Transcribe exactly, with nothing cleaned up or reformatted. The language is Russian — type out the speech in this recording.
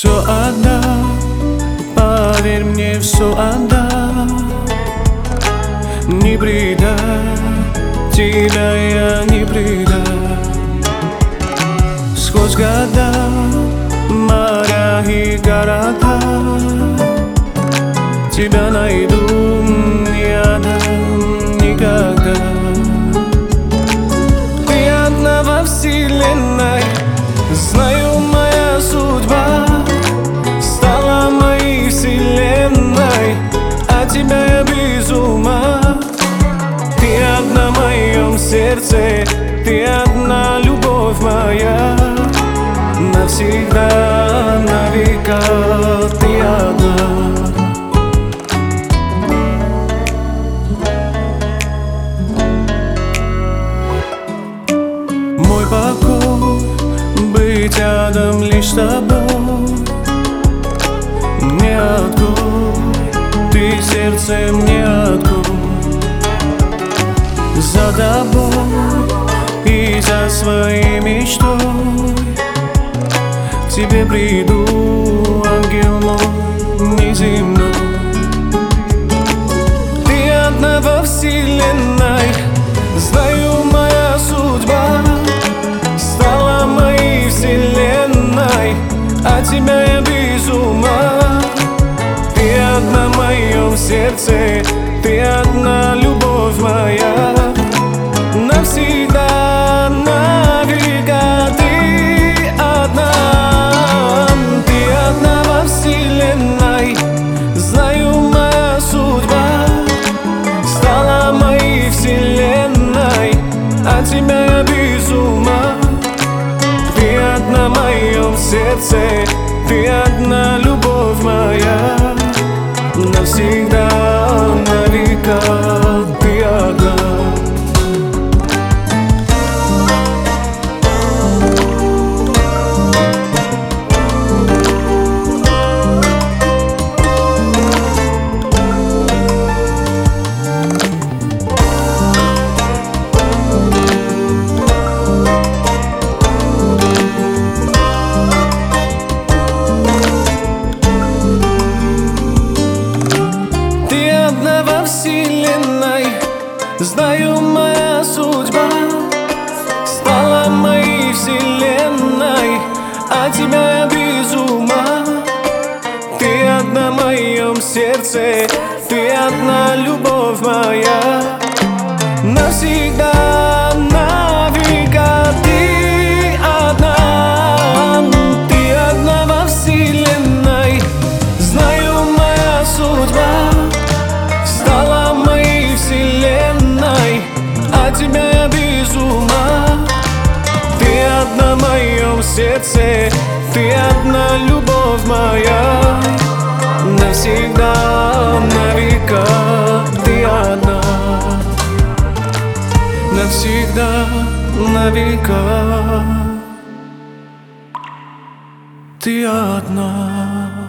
Все отдам, поверь мне, все отдам. Не предам, тебя я не предам. Сквозь года, моря и города тебя найду, не отдам никогда. Ты одна во вселенной, знаю, моя судьба стала моей вселенной, а тебя я без ума. Ты одна в моем сердце, ты одна любовь моя. Навсегда, на века ты одна. Мой покой быть рядом лишь с тобой. Не открой, ты сердце мне открой. За тобой и за своей мечтой к тебе приду, ангел мой неземной. Ты одна во вселенной, знаю, моя судьба стала моей вселенной, а тебя я без ума. Ты одна в моем сердце, ты одна любовь моя. Навсегда, на века ты одна. Ты одна во вселенной, знаю, моя судьба стала моей вселенной, а тебя я без ума. Ты одна в моем сердце, ты одна любовь моя. Навсегда, на века ты одна. Во вселенной, знаю, моя судьба стала моей вселенной, а тебя я без ума. Ты одна в моем сердце, ты одна любовь моя. Навсегда, на века ты одна. Ты одна во вселенной, знаю, моя судьба стала моей вселенной, а тебя я без ума. Ты одна в моем сердце, ты одна любовь моя. Навсегда, на века ты одна. Навсегда, на века ты одна.